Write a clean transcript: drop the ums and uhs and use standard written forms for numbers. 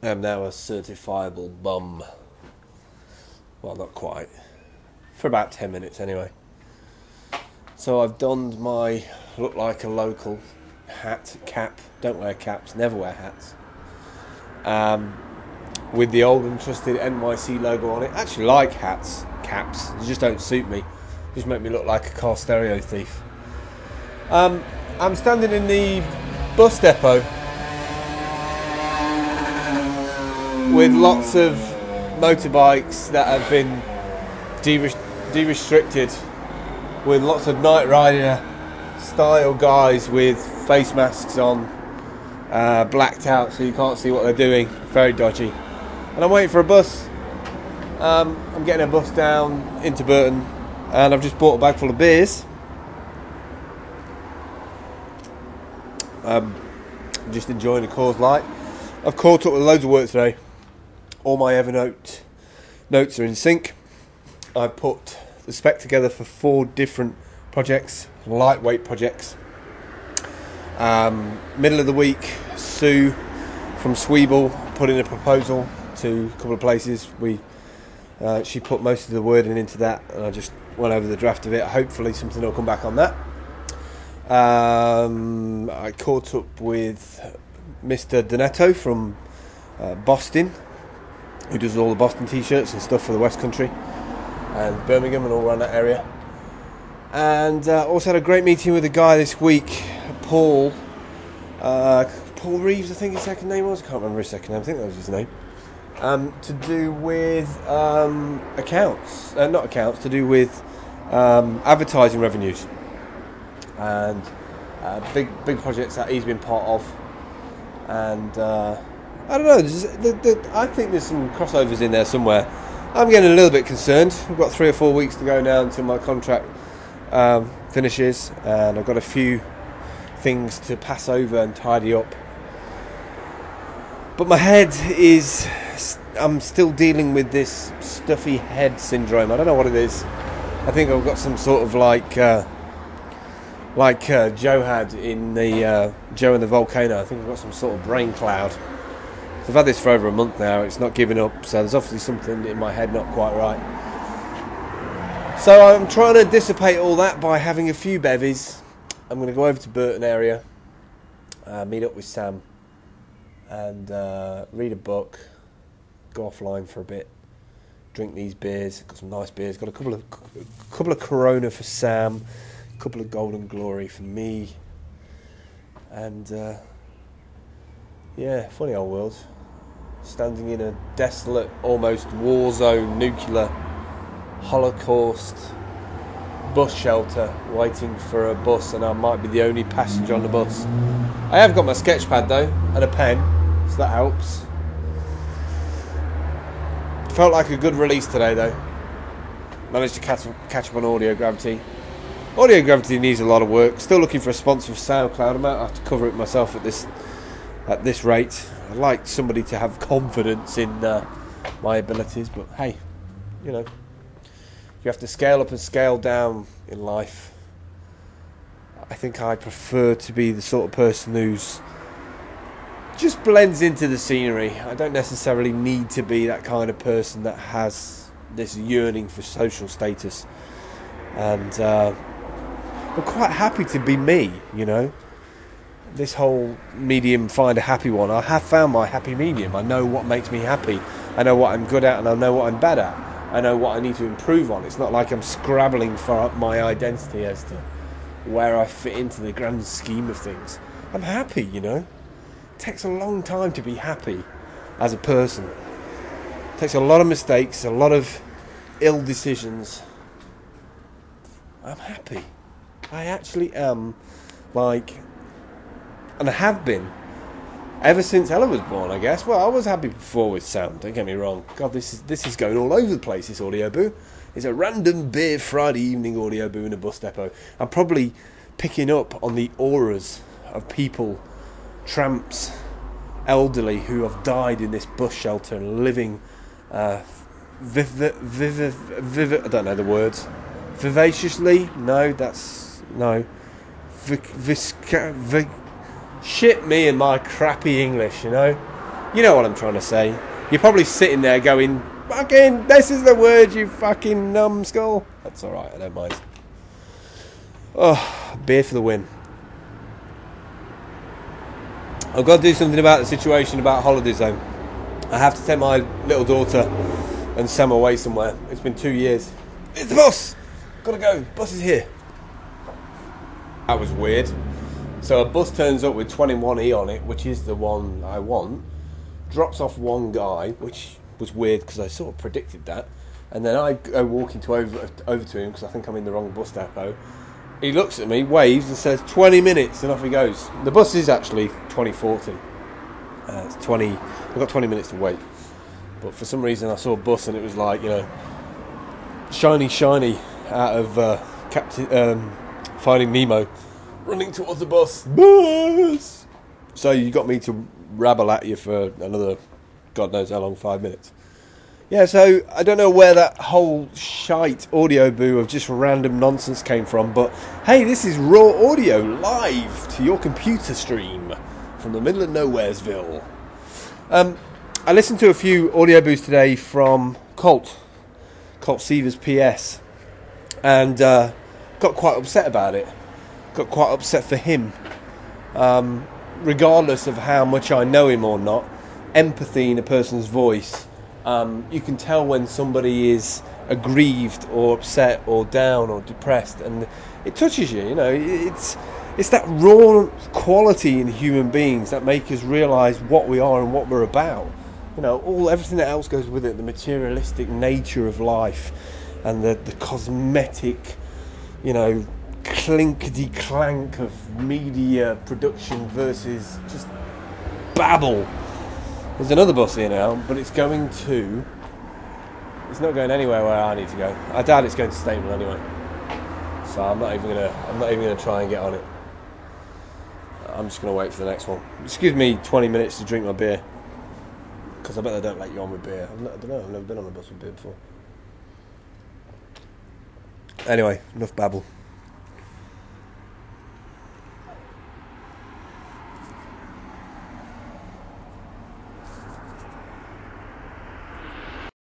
am now a certifiable bum. Well, not quite. For about 10 minutes anyway. So I've donned my look like a local hat, cap. Don't wear caps, never wear hats. With the old and trusted NYC logo on it. I actually like hats, caps. They just don't suit me. They just make me look like a car stereo thief. I'm standing in the bus depot with lots of motorbikes that have been de-restricted, with lots of Knight Rider style guys with face masks on, blacked out so you can't see what they're doing, very dodgy. And I'm waiting for a bus. I'm getting a bus down into Burton, and I've just bought a bag full of beers. Just enjoying the Coors Light. I've caught up with loads of work today. All my Evernote notes are in sync. I've put the spec together for 4 different projects, lightweight projects. Middle of the week, Sue from Sweeble put in a proposal to a couple of places. She put most of the wording into that, and I just went over the draft of it. Hopefully something will come back on that. I caught up with Mr. Donetto from Boston, who does all the Boston t-shirts and stuff for the West Country and Birmingham and all around that area. And also had a great meeting with a guy this week, Paul Reeves, I think his second name was. I can't remember his second name. I think that was his name. To do with to do with advertising revenues and big projects that he's been part of. And I don't know, I think there's some crossovers in there somewhere. I'm getting a little bit concerned. We've got 3 or 4 weeks to go now until my contract finishes, and I've got a few things to pass over and tidy up. But my head I'm still dealing with this stuffy head syndrome. I don't know what it is. I think I've got some sort of like Joe had in the Joe and the Volcano. I think I've got some sort of brain cloud. So I've had this for over a month now. It's not giving up, so there's obviously something in my head not quite right. So I'm trying to dissipate all that by having a few bevies. I'm going to go over to Burton area, meet up with Sam, and read a book, go offline for a bit, drink these beers. Got some nice beers. Got a couple of Corona for Sam, a couple of Golden Glory for me, and funny old world. Standing in a desolate, almost war zone, nuclear, Holocaust bus shelter, waiting for a bus, and I might be the only passenger on the bus. I have got my sketch pad though, and a pen, so that helps. Felt like a good release today though. Managed to catch up on Audio Gravity. Audio Gravity needs a lot of work. Still looking for a sponsor for SoundCloud. I might have to cover it myself at this rate. I'd like somebody to have confidence in my abilities, but hey, you know, you have to scale up and scale down in life. I think I prefer to be the sort of person who's just blends into the scenery. I don't necessarily need to be that kind of person that has this yearning for social status. And I'm quite happy to be me, you know. This whole medium, find a happy one. I have found my happy medium. I know what makes me happy. I know what I'm good at, and I know what I'm bad at. I know what I need to improve on. It's not like I'm scrabbling for my identity as to where I fit into the grand scheme of things. I'm happy, you know. It takes a long time to be happy as a person. It takes a lot of mistakes, a lot of ill decisions. I'm happy. I actually am, and I have been ever since Ella was born, I guess. Well, I was happy before with sound, don't get me wrong. God, this is going all over the place, this audio boo. It's a random beer Friday evening audio boo in a bus depot. I'm probably picking up on the auras of people, tramps, elderly, who have died in this bus shelter and living I don't know the words. Vivaciously? No, that's... No. Shit me and my crappy English, you know? You know what I'm trying to say. You're probably sitting there going, fucking, this is the word, you fucking numbskull. That's alright, I don't mind. Oh, beer for the win. I've got to do something about the situation about holidays though. I have to take my little daughter and Sam away somewhere. It's been 2 years. It's the bus! Gotta go, bus is here. That was weird. So a bus turns up with 21E on it, which is the one I want, drops off one guy, which was weird because I sort of predicted that, and then I go walking over to him because I think I'm in the wrong bus depot. He looks at me, waves and says 20 minutes and off he goes. The bus is actually 2040. It's 20, I've got 20 minutes to wait. But for some reason I saw a bus and it was like, you know, shiny out of Captain Finding Nemo, running towards the bus. So you got me to rabble at you for another, God knows how long, 5 minutes. Yeah, so I don't know where that whole shite audio boo of just random nonsense came from, but hey, this is raw audio live to your computer stream from the middle of Nowheresville. I listened to a few audio boos today from Colt Seaver's PS, and got quite upset about it. Got quite upset for him. Regardless of how much I know him or not, empathy in a person's voice, you can tell when somebody is aggrieved or upset or down or depressed, and it touches you. You know, it's that raw quality in human beings that make us realise what we are and what we're about. You know, everything that else goes with it, the materialistic nature of life and the cosmetic, you know, clinkety-clank of media production versus just babble. There's another bus here now, but it's not going anywhere where I need to go. I doubt it's going to Staple anyway. So I'm not even gonna try and get on it. I'm just gonna wait for the next one. Just give me 20 minutes to drink my beer, because I bet they don't let you on with beer. I don't know, I've never been on a bus with beer before. Anyway, enough babble.